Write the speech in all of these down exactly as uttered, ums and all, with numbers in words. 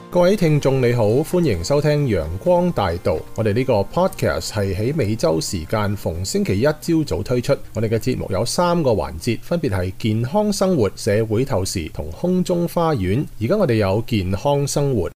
各位聽眾你好，歡迎收聽陽光大道。我哋呢個 podcast 係喺美洲時間逢星期一朝早推出。我哋嘅節目有三個環節，分別係健康生活、社會透視同空中花園。而家我哋有健康生活。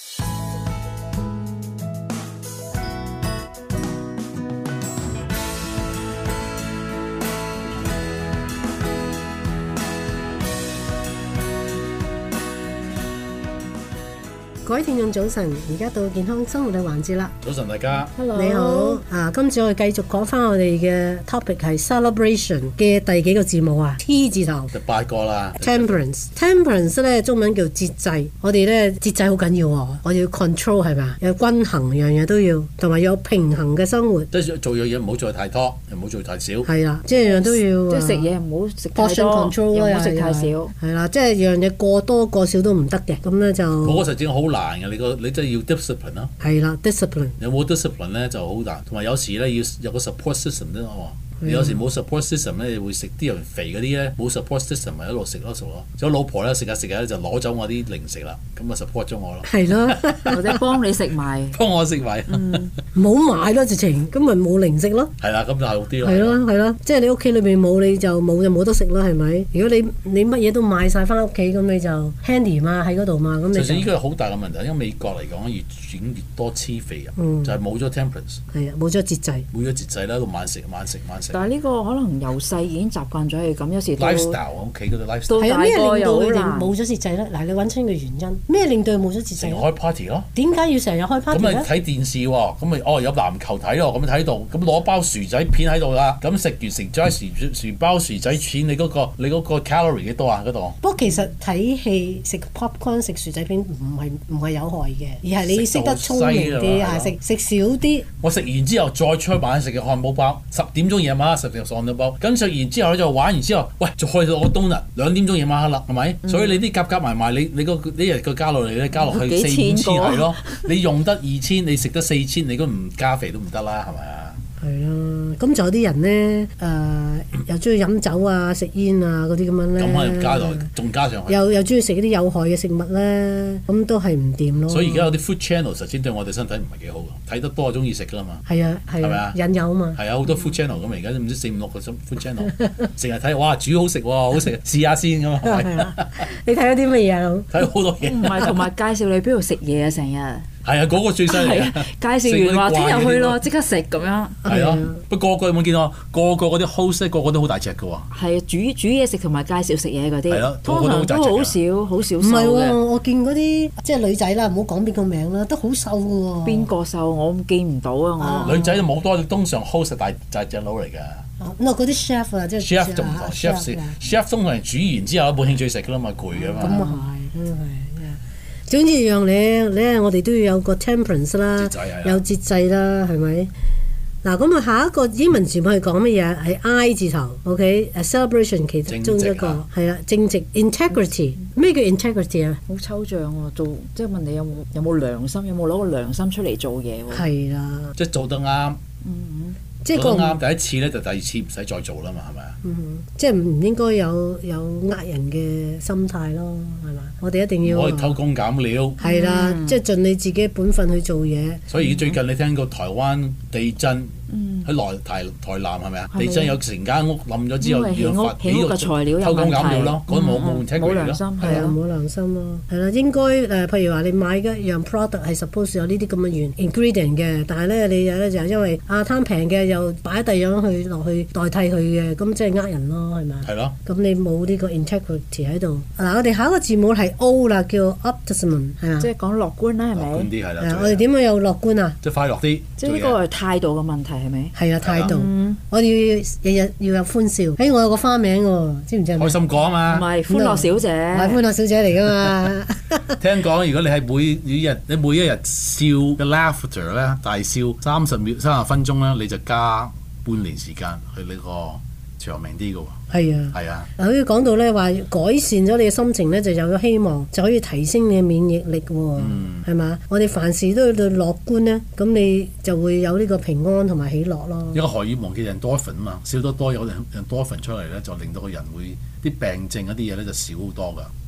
各位聽眾早晨，而家到健康生活嘅環節啦。 早晨大家 ，Hello，你好。啊，今次我哋繼續講翻我哋嘅 topic 係 celebration 嘅第幾個字母啊 ？T 字頭。 就八個啦。 Temperance，Temperance 咧中文叫節制。我哋咧節制好緊要喎，我哋要 control 係咪？有均衡，樣樣都要，同埋有平衡嘅生活。 即係做樣嘢唔好做太多，又唔好做太少。 係啦，即係樣樣都要。 即係食嘢唔好食太多， control 又唔好食太少。 係啦，即係樣嘢過多過少都唔得嘅。咁咧就嗰個實踐好難嘅，你個你真係要 discipline 咯。 係啦 ，discipline。 有冇 discipline 咧就好難，同埋有時咧要有個 support system 啫嘛。你有時冇 support system 咧，你會食啲人肥嗰啲咧，冇 support system 咪一路食咯食咯。所以老婆咧食下食下咧就攞走我啲零食啦，咁啊 support 咗我咯。 係咯， 或者幫你食埋， 幫我食埋。 唔好買咯，直情咁咪冇零食咯。 係啦，咁就好啲咯。 係咯係咯，即係你屋企裏邊冇你就冇就冇得食啦，係咪？如果你你乜嘢都買晒翻屋企，咁你就 handy 嘛喺嗰度嘛，咁你就。 其實呢個係好大嘅問題，因為美國嚟講越轉越多黐肥人， 嗯、 就係冇咗 temperance。 係啊，冇咗節制。 冇咗節制啦，到晚食晚食晚食。 但係呢個可能由細已經習慣咗係咁，有時 lifestyle 屋企嗰個 lifestyle 係啊，咩令到佢哋難冇咗節制咧？嗱，你揾清個原因，咩令到佢冇咗節制？ 成日開 party 咯。 點解要成日開 party 咁咧？ 咪睇電視喎，咁咪哦有籃球睇咯，咁睇到，咁攞包薯仔片喺度啦，咁食完食咗薯薯包薯仔片，你嗰、嗰個你嗰個 calorie 幾多啊？嗰度？ 不過其實睇戲食 popcorn 食薯仔片唔係唔係有害嘅，而係你識得聰明啲，係食食少啲。 我食完之後再出去買食嘅漢堡包，十點鐘夜晚食食漢堡包，咁食完之後咧就玩完之後，喂就去到我冬日兩點鐘夜晚黑啦，係咪？嗯、所以你啲夾夾埋埋，你你個呢日個加落嚟咧加落去四五千係咯，你用得二千，你食得四千，你都唔加肥都唔得啦，係咪啊？ 係啊，咁仲有啲人咧，誒、呃、又中意飲酒啊、食煙啊嗰啲咁樣咧。咁可以加落，仲加上去。 又又中意食啲有害嘅食物咧，咁都係唔掂咯。 所以而家有啲 food channel 實踐對我哋身體唔係幾好嘅，睇得多就中意食㗎啦嘛。 係啊係啊，引誘啊嘛。係啊，好多 food channel 咁而家唔知四五六個 food channel， 成日睇哇煮好食喎，好食，試下先咁啊。你睇咗啲乜嘢啊？ 睇好多嘢。 唔係，同埋介紹你邊度食嘢啊，成日。 係啊，嗰、嗰個最犀利啊！ 介紹完話聽日去咯，即刻食咁樣。 係啊，不過個個有冇見到？個個嗰啲 host 個個都好大隻㗎喎。 係啊，煮煮嘢食同埋介紹食嘢嗰啲。 係咯， 通常都好少好少瘦嘅。 唔係喎，我見嗰啲即係女仔啦，唔好講邊個名啦，都好瘦㗎喎。 邊個瘦？我見唔到啊！ 我女仔就冇多，通常 host 大大隻佬嚟㗎。 嗱，嗰啲 chef 啊，即係 chef 就唔同 chef chef 通常煮完之後冇興趣食㗎啦嘛，攰㗎嘛。 咁啊係，咁啊係。總之讓你咧，我哋都要有個 temperance 啦，有節制啦，係咪？嗱，咁啊，下一個英文字母係講乜嘢？係 I 字頭 ，OK？celebration 其中一個係啦，正直 integrity。咩叫 integrity 啊？ 好抽象喎，做即係問你有冇有冇良心，有冇攞個良心出嚟做嘢喎？ 係啦， 即係做得啱。 嗯，即係做得啱，第一次咧就第二次唔使再做啦嘛，係咪啊？ 嗯，即係唔應該有有呃人嘅心態咯，係嘛？我哋一定要唔可以偷工減料。 係啦，嗯、即係盡你自己本分去做嘢。 所以最近你聽過台灣地震？喺內台台南係咪啊？地震有成間屋冧咗之後， 起屋起屋嘅材料有問題， 偷工減料咯，嗰冇冇 integrity 冇良心， 係啊，冇良心咯，係啦，應該誒，譬如話你買嘅一樣 product 係 suppose 有呢啲咁嘅原 ingredient 嘅，但係咧你有咧就因為啊貪平嘅又擺第樣去落去代替佢嘅，咁即係呃人咯，係咪？ 係咯。 咁你冇呢個 integrity 喺度。嗱，我哋下一個字母係 O 啦，叫 optimism 係啊， 即係講樂觀啦，係咪？ 樂觀啲係啦。 我哋點樣有樂觀啊？ 即係快樂啲。 即係呢個係態度嘅問題係咪？ 係啊，態度。我哋要日日要有歡笑。誒，我有個花名喎，知唔知？ 開心果啊嘛。 唔係歡樂小姐。 唔係歡樂小姐嚟㗎嘛。 聽講如果你係每每日你每一日笑嘅 laughter 咧，大笑三十秒三十分鐘咧，你就加半年時間去呢個長命啲嘅喎。 係啊， 係啊。 嗱，好似講到咧話改善咗你嘅心情咧，就有咗希望，就可以提升你嘅免疫力喎。嗯，係嘛？我哋凡事都要對樂觀咧，咁你就會有呢個平安同埋喜樂咯。 一個荷爾蒙叫 endorphin 啊嘛，笑得多有 endorphin 出嚟咧，就令到個人會啲病症嗰啲嘢咧就少好多㗎。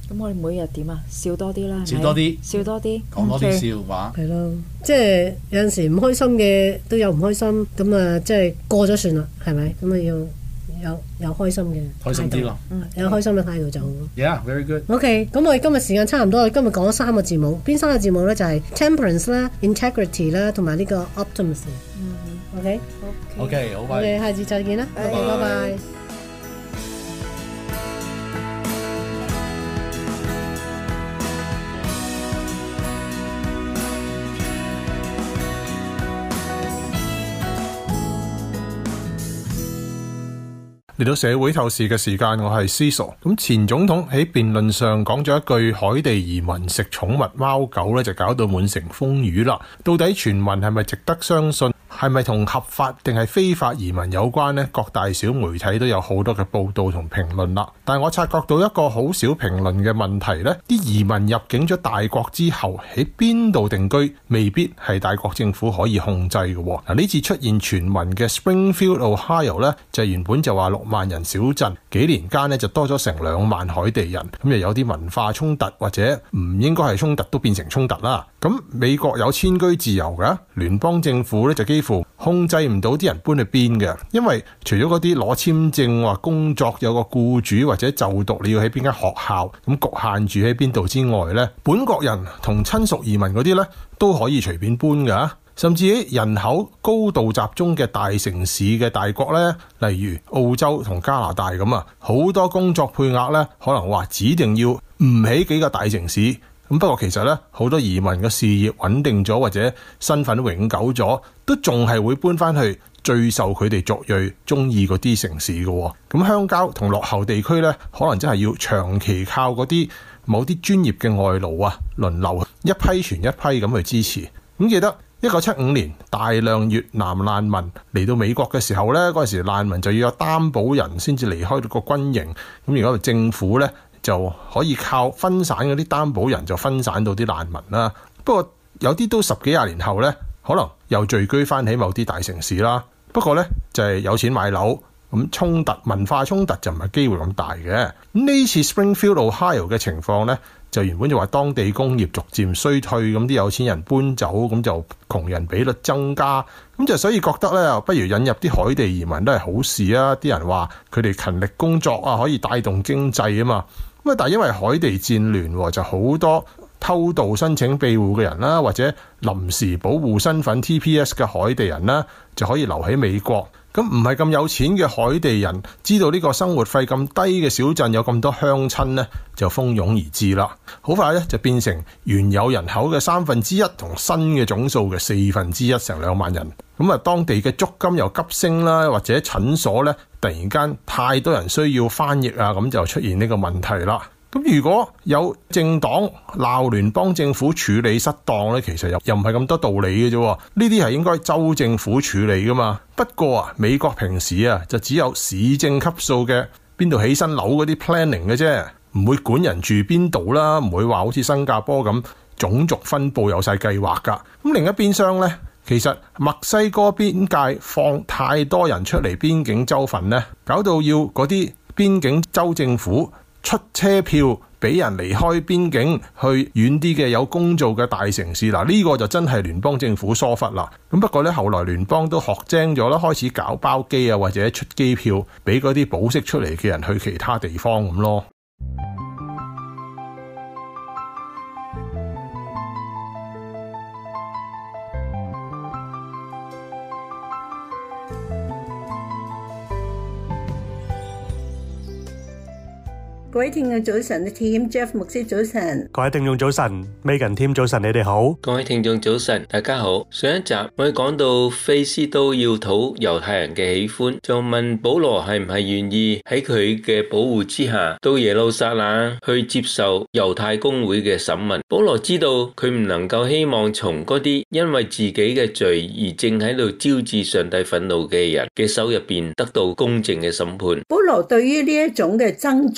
咁我哋每日點啊？笑多啲啦， 笑多啲， 笑多啲， 講多啲笑話。 係咯，即係有陣時唔開心嘅都有唔開心，咁啊即係過咗算啦，係咪？咁啊要有有開心嘅開心啲咯， 有開心嘅態度就好咯。 Yeah, very good. OK，咁我哋今日時間差唔多，我哋今日講咗三個字母，邊三個字母咧就係 temperance 啦、integrity 啦，同埋呢個 optimism。嗯 OK OK，好， 我哋下次再見啦。OK，拜拜。 嚟到社會透視嘅時間，我係 Cecil。咁前總統喺辯論上講咗一句海地移民食寵物貓狗咧，就搞到滿城風雨啦。到底傳聞係咪值得相信？係咪同合法定係非法移民有關呢？各大小媒體都有好多嘅報道同評論啦。但係我察覺到一個好少評論嘅問題呢，啲移民入境咗大國之後喺邊度定居，未必係大國政府可以控制嘅。嗱，呢次出現傳聞嘅 Springfield Ohio 呢，就原本就話六萬人小鎮，幾年間呢就多咗成兩萬海地人，咁又有啲文化衝突或者唔應該係衝突都變成衝突啦。咁美國有遷居自由㗎，聯邦政府咧就幾乎控制唔到啲人搬去邊嘅，因為除咗嗰啲攞簽證或工作有個僱主或者就讀你要喺邊間學校，咁局限住喺邊度之外咧，本國人同親屬移民嗰啲咧都可以隨便搬㗎。甚至喺人口高度集中嘅大城市嘅大國咧，例如澳洲同加拿大咁啊，好多工作配額咧可能話指定要唔起幾個大城市。咁不過其實咧，好多移民嘅事業穩定咗或者身份永久咗，都仲係會搬翻去最受佢哋族裔中意嗰啲城市嘅。咁鄉郊同落後地區咧，可能真係要長期靠嗰啲某啲專業嘅外勞啊輪流一批傳一批咁去支持。咁記得一九七五年大量越南難民嚟到美國嘅時候咧，嗰陣時難民就要有擔保人先至離開到個軍營。咁如果政府咧，就可以靠分散嗰啲擔保人就分散到啲難民啦。不過有啲都十幾廿年後咧，可能又聚居翻喺某啲大城市啦。不過咧就係有錢買樓，咁衝突文化衝突就唔係機會咁大嘅。呢次 Springfield Ohio 嘅情況咧，就原本就話當地工業逐漸衰退，咁啲有錢人搬走，咁就窮人比率增加，咁就所以覺得咧，不如引入啲海地移民都係好事啊！啲人話佢哋勤力工作啊，可以帶動經濟啊嘛。咁啊，但係因為海地戰亂，就好多偷渡申請庇護嘅人啦，或者臨時保護身份 T P S 嘅海地人啦，就可以留喺美國。咁唔係咁有錢嘅海地人，知道呢個生活費咁低嘅小鎮有咁多鄉親呢，就蜂擁而至啦。好快咧就變成原有人口嘅三分之一同新嘅總數嘅四分之一，成兩萬人。咁啊，當地嘅租金又急升啦，或者診所咧突然間太多人需要翻譯啊，咁就出現呢個問題啦。咁如果有政黨鬧聯邦政府處理失當咧，其實又又唔係咁多道理嘅啫。呢啲係應該州政府處理噶嘛。不過啊，美國平時啊就只有市政級數嘅邊度起新樓嗰啲 planning 嘅啫，唔會管人住邊度啦，唔會話好似新加坡咁種族分佈有晒計劃噶。咁另一邊廂咧，其實墨西哥邊界放太多人出嚟邊境州份咧，搞到要嗰啲邊境州政府出車票俾人離開邊境去遠啲嘅有工做嘅大城市。嗱，呢個就真係聯邦政府疏忽啦。咁不過咧，後來聯邦都學精咗啦，開始搞包機啊，或者出機票俾嗰啲保釋出嚟嘅人去其他地方咁咯。 各位聽眾早晨，Team Jeff 牧師早晨， 各位聽眾早晨 ，Megan Team 早晨，你哋好。 各位聽眾早晨，大家好。上一集我哋講到菲斯都要討猶太人嘅喜歡，就問保羅係唔係願意喺佢嘅保護之下到耶路撒冷去接受猶太公會嘅審問。保羅知道佢唔能夠希望從嗰啲因為自己嘅罪而正喺度招致上帝憤怒嘅人嘅手入邊得到公正嘅審判。 保羅對於呢一種嘅爭訟，以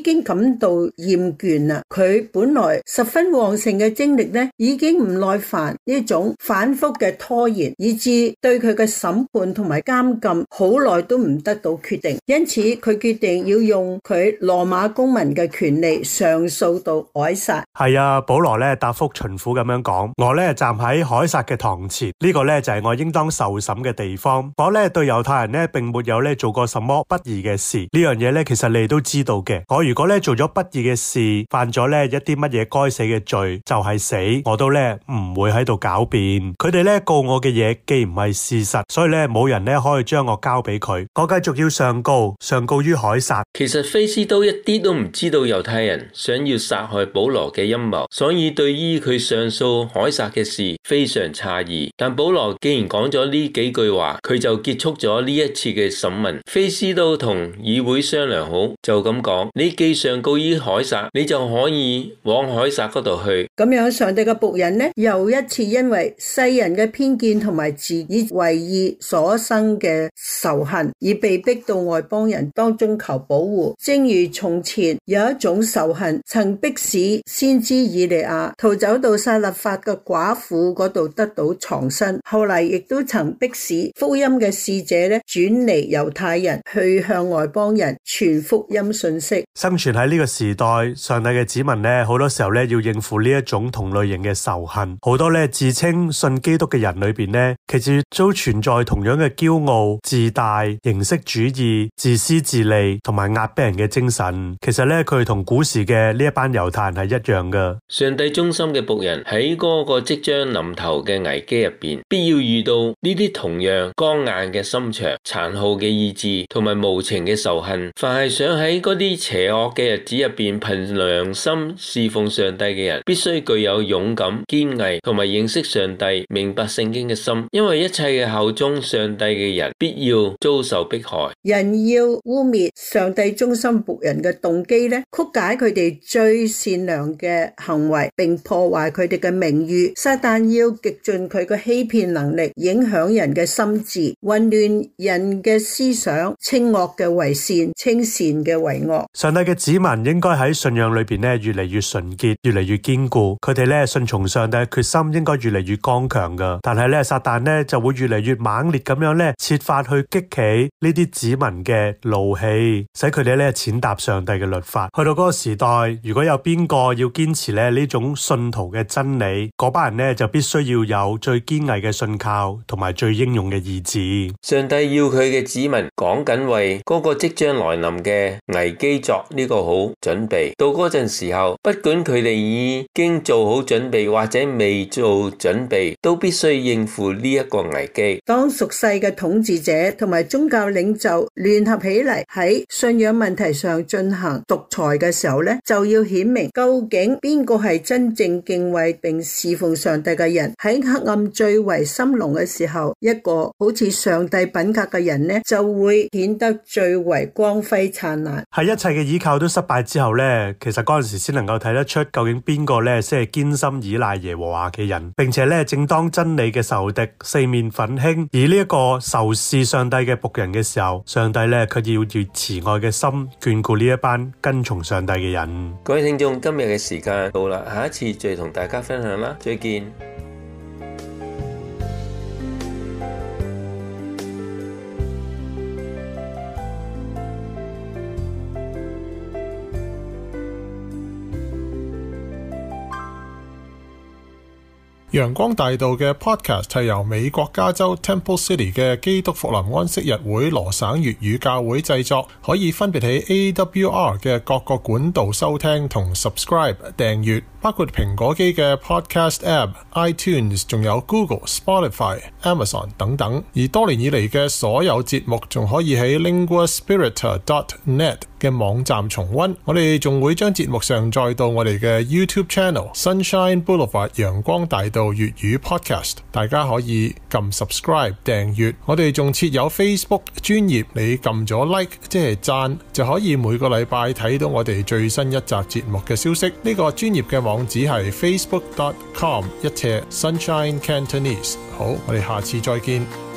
經感到厭倦啦。佢本來十分旺盛嘅精力呢，已經唔耐煩呢種反覆嘅拖延，以致對佢嘅審判同埋監禁好耐都唔得到決定。因此佢決定要用佢羅馬公民嘅權利上訴到凱撒。 係啊，保羅咧答覆巡撫咁樣講：我咧站喺凱撒嘅堂前，呢個咧就係我應當受審嘅地方。我咧對猶太人咧並沒有咧做過什麼不義嘅事，呢樣嘢咧其實你哋都知道嘅。我如果咧做咗不義嘅事，犯咗咧一啲乜嘢該死嘅罪，就係死，我都咧唔會喺度狡辯。佢哋咧告我嘅嘢既唔係事實，所以咧冇人咧可以將我交俾佢。我繼續要上告，上告於凱撒。 其實菲斯都一啲都唔知道猶太人想要殺害保羅嘅陰謀，所以對於佢上訴凱撒嘅事非常詫異。但保羅既然講咗呢幾句話，佢就結束咗呢一次嘅審問。菲斯都同議會商量好，就咁講：你既上告於凱撒，你就可以往凱撒嗰度去。 咁樣上帝嘅僕人呢，又一次因為世人嘅偏見同埋自以為義所生嘅仇恨，而被逼到外邦人當中求保護。正如從前有一種仇恨曾迫使先知以利亞逃走到撒勒法嘅寡婦嗰度得到藏身，後嚟亦都曾迫使福音嘅使者咧轉離猶太人，去向外邦人傳福音信息。 生存喺呢個時代，上帝嘅子民咧，好多時候咧要應付呢一種同類型嘅仇恨。好多咧自稱信基督嘅人裏邊咧，其實都存在同樣嘅驕傲、自大、形式主義、自私自利同埋壓迫人嘅精神。其實咧，佢哋同古時嘅呢一班猶太人係一樣噶。 上帝忠心嘅僕人喺嗰個即將臨頭嘅危機入邊，必要遇到呢啲同樣剛硬嘅心腸、殘酷嘅意志同埋無情嘅仇恨。凡係想喺嗰啲邪惡嘅日子入邊憑良心侍奉上帝嘅人，必須具有勇敢、堅毅同埋認識上帝、明白聖經嘅心。因為一切嘅效忠上帝嘅人，必要遭受迫害。 人要污衊上帝忠心僕人嘅動機呢，曲解佢哋最善良嘅行為，並破壞佢哋嘅名譽。撒旦要極盡佢嘅欺騙能力，影響人嘅心智，混亂人嘅思想，稱惡嘅為善，稱善嘅為惡。 上帝嘅子民應該喺信仰裏邊咧越嚟越純潔，越嚟越堅固。佢哋咧順從上帝嘅決心應該越嚟越剛強噶。但係咧撒旦咧就會越嚟越猛烈咁樣咧設法去激起呢啲子民嘅怒氣，使佢哋咧踐踏上帝嘅律法。去到嗰個時代，如果有邊個要堅持咧呢種信徒嘅真理，嗰班人咧就必須要有最堅毅嘅信靠同埋最英勇嘅意志。 上帝要佢嘅子民講緊為嗰個即將來臨嘅危機作呢個好準備。到嗰陣時候，不管佢哋已經做好準備或者未做準備，都必須應付呢一個危機。 當屬世嘅統治者同埋宗教領袖聯合起嚟喺信仰問題上進行獨裁嘅時候咧，就要顯明究竟邊個係真正敬畏並侍奉上帝嘅人。喺黑暗最為深濃嘅時候，一個好似上帝品格嘅人呢，就會顯得最為光輝燦爛。 喺一切嘅依靠都失敗之後咧，其實嗰陣時先能夠睇得出究竟邊個咧先係堅心依賴耶和華嘅人，並且咧正當真理嘅仇敵四面奮興，而呢一個仇視上帝嘅僕人嘅時候，上帝咧佢要以慈愛嘅心眷顧呢一班跟從上帝嘅人。 各位聽眾，今日嘅時間到啦，下一次再同大家分享啦，再見。 陽光大道嘅 podcast 係由美國加州 Temple City 嘅基督復臨安息日會羅省粵語教會製作，可以分別喺 A W R 嘅各個管道收聽同 subscribe 訂閱，包括蘋果機嘅 podcast app、iTunes， 仲有 Google、Spotify、Amazon 等等。而多年以嚟嘅所有節目仲可以喺 linguaspiritor dot net 嘅網站重溫。我哋仲會將節目上載到我哋嘅 YouTube channel Sunshine Boulevard 陽光大道粵語 podcast， 大家可以撳 subscribe 訂閱。我哋仲設有 Facebook 專頁，你撳咗 like 即係讚，就可以每個禮拜睇到我哋最新一集節目嘅消息。呢、這個專頁嘅網址係 facebook dot com 一斜 Sunshine Cantonese。好，我哋下次再見。